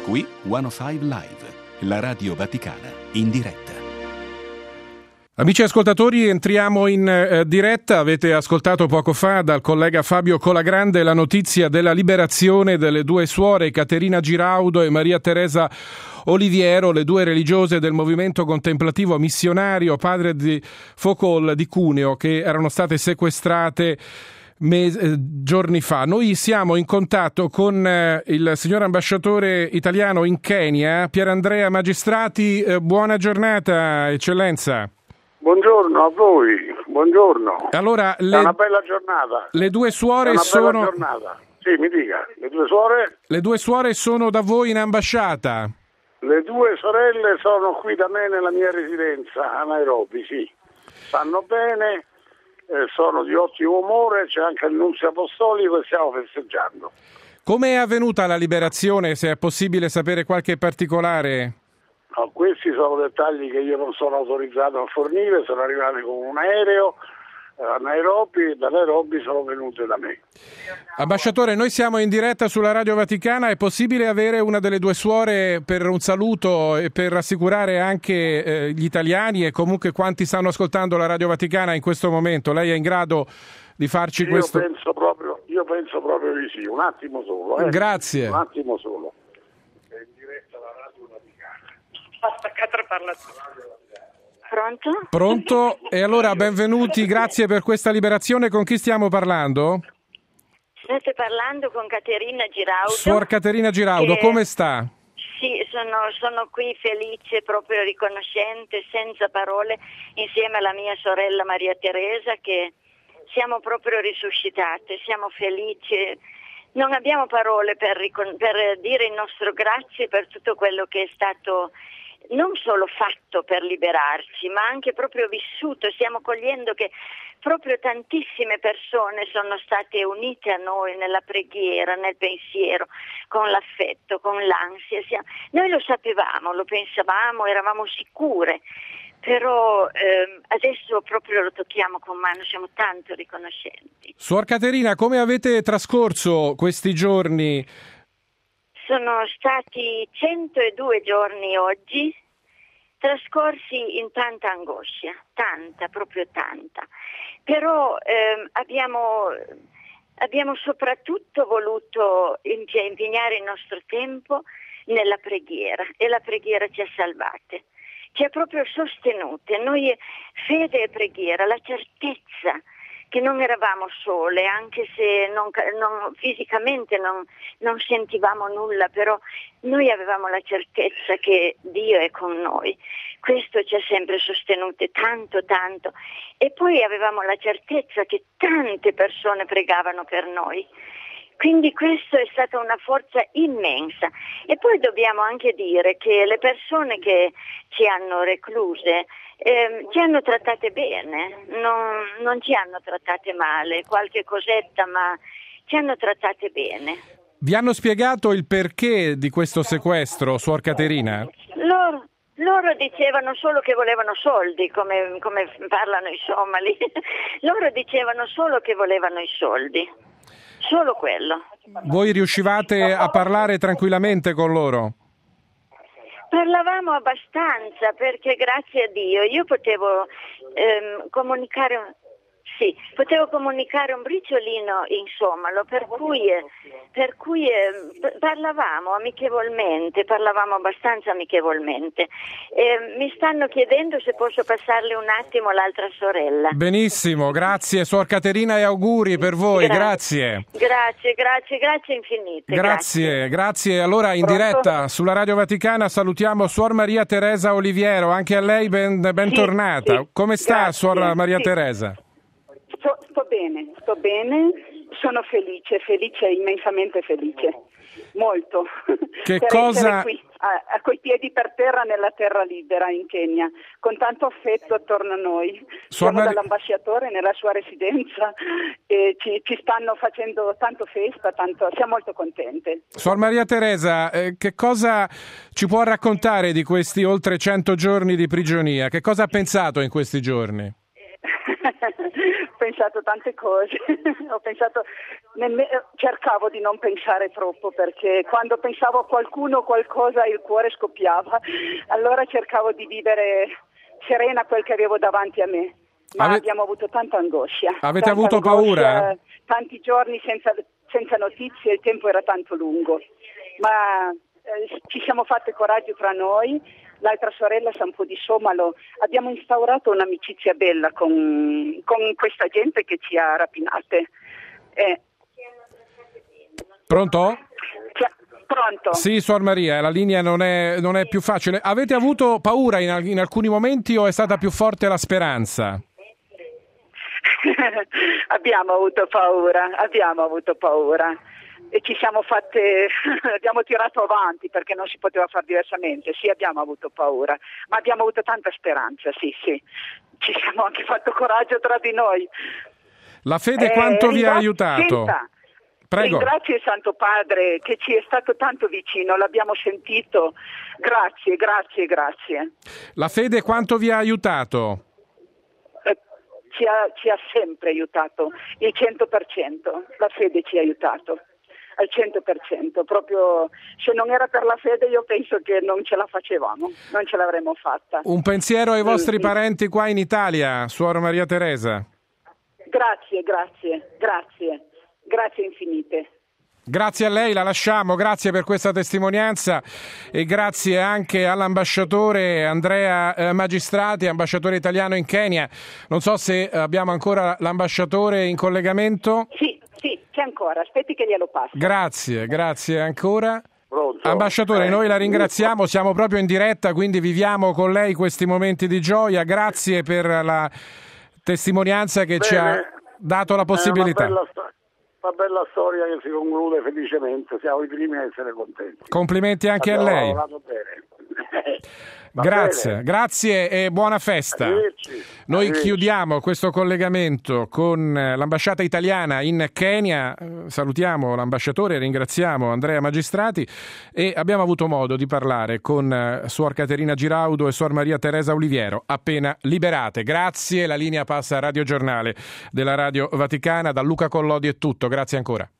Qui 105 Live, la Radio Vaticana, in diretta. Amici ascoltatori, entriamo in diretta. Avete ascoltato poco fa dal collega Fabio Colagrande la notizia della liberazione delle due suore Caterina Giraudo e Maria Teresa Oliviero, le due religiose del movimento contemplativo missionario Padre di Focol di Cuneo, che erano state sequestrate giorni fa. Noi siamo in contatto con il signor ambasciatore italiano in Kenya, Pierandrea Magistrati. Buona giornata, eccellenza. Buongiorno a voi, buongiorno. Allora, è una bella giornata. Le due suore sono... Bella giornata. Sì, mi dica, le due suore? Le due suore sono da voi in ambasciata? Le due sorelle sono qui da me nella mia residenza a Nairobi, sì. Stanno bene, sono di ottimo umore, c'è anche il nunzio apostolico e stiamo festeggiando. Come è avvenuta la liberazione, se è possibile sapere qualche particolare? No, questi sono dettagli che io non sono autorizzato a fornire, sono arrivati con un aereo a Nairobi e da Nairobi sono venute da me. Ambasciatore, noi siamo in diretta sulla Radio Vaticana, è possibile avere una delle due suore per un saluto e per rassicurare anche gli italiani e comunque quanti stanno ascoltando la Radio Vaticana in questo momento? Lei è in grado di farci questo? Io penso proprio di sì, un attimo solo. Grazie. Un attimo solo. È in diretta la Radio Vaticana. Pronto? Pronto? E allora benvenuti, grazie per questa liberazione. Con chi stiamo parlando? State parlando con Caterina Giraudo. Suor Caterina Giraudo, come sta? Sì, sono qui felice, proprio riconoscente, senza parole, insieme alla mia sorella Maria Teresa, che siamo proprio risuscitate, siamo felici. Non abbiamo parole per dire il nostro grazie per tutto quello che è stato non solo fatto per liberarci, ma anche proprio vissuto. Stiamo cogliendo che proprio tantissime persone sono state unite a noi nella preghiera, nel pensiero, con l'affetto, con l'ansia. Noi lo sapevamo, lo pensavamo, eravamo sicure, però adesso proprio lo tocchiamo con mano, siamo tanto riconoscenti. Suor Caterina, come avete trascorso questi giorni? Sono stati 102 giorni oggi, trascorsi in tanta angoscia, tanta, proprio tanta. Però abbiamo soprattutto voluto impegnare il nostro tempo nella preghiera e la preghiera ci ha salvate, ci ha proprio sostenute. Noi fede e preghiera, la certezza che non eravamo sole, anche se fisicamente non sentivamo nulla, però noi avevamo la certezza che Dio è con noi. Questo ci ha sempre sostenute tanto, tanto. E poi avevamo la certezza che tante persone pregavano per noi. Quindi questo è stata una forza immensa. E poi dobbiamo anche dire che le persone che ci hanno recluse ci hanno trattate bene, non ci hanno trattate male, qualche cosetta, ma ci hanno trattate bene. Vi hanno spiegato il perché di questo sequestro, Suor Caterina? Loro dicevano solo che volevano soldi, come parlano i somali. Loro dicevano solo che volevano i soldi, solo quello. Voi riuscivate a parlare tranquillamente con loro? Parlavamo abbastanza, perché grazie a Dio io potevo comunicare un briciolino in somalo, per cui parlavamo amichevolmente, parlavamo abbastanza amichevolmente. Mi stanno chiedendo se posso passarle un attimo l'altra sorella. Benissimo, grazie Suor Caterina e auguri per voi, grazie. Grazie infinite. Grazie. Allora in diretta sulla Radio Vaticana salutiamo Suor Maria Teresa Oliviero, anche a lei bentornata. Sì. Come sta Grazie. Suor Maria Teresa? Sto bene, sono felice, immensamente felice, molto. Che per cosa... essere qui, a coi piedi per terra nella terra libera in Kenya, con tanto affetto attorno a noi. Siamo dall'ambasciatore nella sua residenza e ci stanno facendo tanto festa, siamo molto contente. Suor Maria Teresa, che cosa ci può raccontare di questi oltre 100 giorni di prigionia? Che cosa ha pensato in questi giorni? pensato tante cose, cercavo di non pensare troppo, perché quando pensavo a qualcuno o qualcosa il cuore scoppiava, allora cercavo di vivere serena quel che avevo davanti a me, ma abbiamo avuto tanta angoscia. Avete avuto paura? Tanti giorni senza notizie, il tempo era tanto lungo, ma ci siamo fatte coraggio tra noi. L'altra sorella, San Po di Somalo, abbiamo instaurato un'amicizia bella con questa gente che ci ha rapinate. Pronto? Pronto? Sì, Suor Maria, la linea non è più facile. Avete avuto paura in alcuni momenti o è stata più forte la speranza? Abbiamo avuto paura e ci siamo abbiamo tirato avanti perché non si poteva fare diversamente. Sì, abbiamo avuto paura, ma abbiamo avuto tanta speranza, sì. Ci siamo anche fatto coraggio tra di noi. La fede quanto vi ha aiutato? Prego. Ringrazio il Santo Padre che ci è stato tanto vicino, l'abbiamo sentito. Grazie. La fede quanto vi ha aiutato? Ci ha sempre aiutato, il 100%. La fede ci ha aiutato al 100%. Proprio se non era per la fede io penso che non ce la facevamo, non ce l'avremmo fatta. Un pensiero ai vostri parenti qua in Italia, Suor Maria Teresa. Grazie infinite. Grazie a lei, la lasciamo, grazie per questa testimonianza e grazie anche all'ambasciatore Andrea Magistrati, ambasciatore italiano in Kenya. Non so se abbiamo ancora l'ambasciatore in collegamento. Sì, c'è ancora, aspetti che glielo passo. Grazie ancora. Pronto? Ambasciatore, noi la ringraziamo, siamo proprio in diretta, quindi viviamo con lei questi momenti di gioia. Grazie per la testimonianza che ci ha dato la possibilità. Una bella storia che si conclude felicemente, siamo i primi a essere contenti. Complimenti anche a lei. Grazie e buona festa. Noi chiudiamo questo collegamento con l'ambasciata italiana in Kenya. Salutiamo l'ambasciatore, ringraziamo Andrea Magistrati e abbiamo avuto modo di parlare con Suor Caterina Giraudo e Suor Maria Teresa Oliviero, appena liberate. Grazie, la linea passa a Radio Giornale della Radio Vaticana. Da Luca Collodi è tutto, grazie ancora.